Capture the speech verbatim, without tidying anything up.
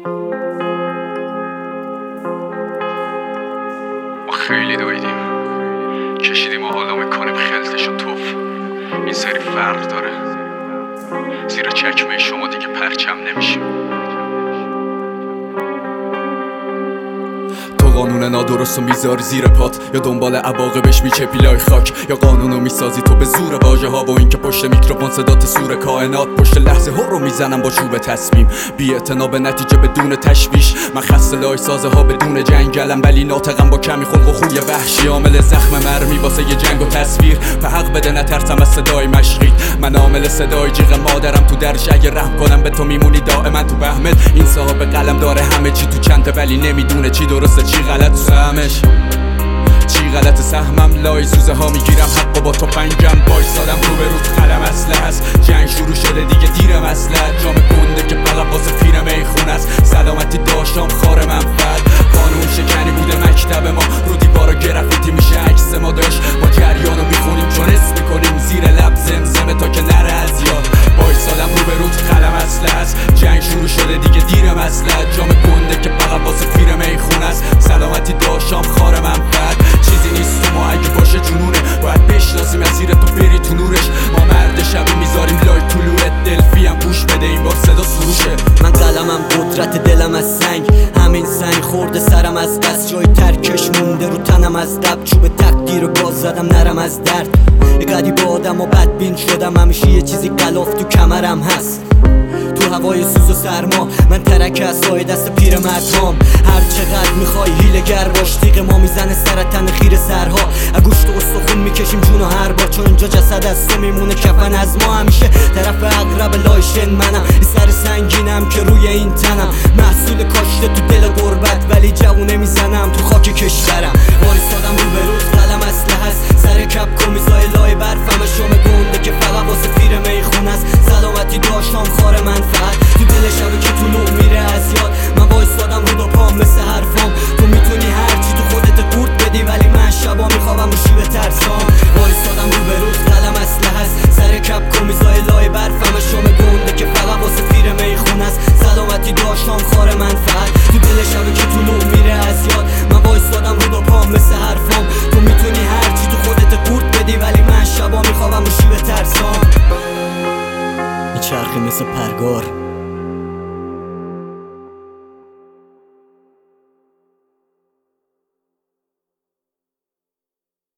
ما خیلی دویدیم، کشیدیم و حالا میکنیم خلطش و توف. این سری فرق داره، زیر چکمه شما دیگه پرچم نمیشیم. قانون نادرست رو میذاری زیر پات، یا دنبال عواقبش میچپی لای خاک، یا قانون رو میسازی تو به زور واژه ها و اینکه پشت میکروفون صدات سور کائنات. پشت لحظه ها رو میزنم با چوب تصمیم، بی اعتنا به نتیجه بدون تشویش. من خسته لای سازه ها بدون جنگلم، ولی ناطقم با کمی خلق و خوی وحشی. عامل زخم مرمی واسه یه جنگ و تصویر، به حق بده نترسم از صدای مشقی. من عامل صدای جیغ مادرم تو درش، اگه رحم کنم به تو میمونی دائما تو وهمت. این صاحب قلم داره همه چی تو چنته، ولی نمیدونه چی درسته چی غلط. سهمش چی غلط سهمم لای سوزه ها میگیرم حق و با تو پنگم وایسادم رو به رود قلم اصله هست. جنگ شروع شده دیگه دیر مسلحت، جام گنده که فقط واسه پیر میخون است. سلامتی داشتم خار منفعت، قانون شکنی بوده مکتب ما. رو دیوارا گرافیتی میشه عکس ما داشت، ما جریانو میخونیم چون اسم میکنیم زیر لب زمزمه تا که نره از یاد. وایسادم رو به رود قلم اصله هست، جنگ شروع شده دیگه دیر مسلحت. جام گنده که فقط واسه پیر میخون است. سلامتی داشتم خار منفعت، چیزی نیست تو ما اگه باشه جنونه. باید بشناسی مسیر تو بری تو نورش. ما مرد شبی میذاریم لای طلوعت، دلفی هم گوش بده این بار صدا سروشه. من قلمم قدرت دلم از سنگ، همین سنگ خورده سرم از دست. جای ترکش مونده رو تنم از دب، چوب تقدیر رو باز زدم نرم از درد. یه قدی با آدم و بدبین شدم، همیشه یه چیزی غلاف تو کمرم هست. تو هوای سوز و سرما من ترک از سایه دست پیر مردم. هر چقدر میخوای هیله گر باش، تیغ ما میزنه سر تن خیر سرها. اگوشت و استخون میکشیم جون و هر بار، چون اینجا جسد از تو میمونه کفن از ما. همیشه طرف اقرب لایشن منم، این سر سنگینم که روی این تنم. محصول کاشته تو دل غربت، ولی جوونه میزنم تو خاک کشورم. وایسادم رو به رود قلم اصله هست، سر کپ کمیزای لای برفم. شام گنده که فقط واسه پیر میخون است. سلامتی داشتم خار منفعت، تو دل شبه که طلوع میره از یاد. من وایسادم رو دو پام مثل حرفام، تو میتونی هرچی تو خودت قورت بدی، ولی من شبا میخوابم و شیوه ترسام. وایسادم رو به رود قلم اصله هست، سر کپ کمیزای لای برفم. شام گنده که فقط واسه پیر میخون است. سلامتی داشتم خار منفعت، تو دل شبه که طلوع میره از یاد. من وایسادم رو دو پام مثل حرفام، تو میتونی هرچی تو خودت قورت بدی، ولی من شبا میخوابم و شیوه ترسام. چرخی مثل پرگار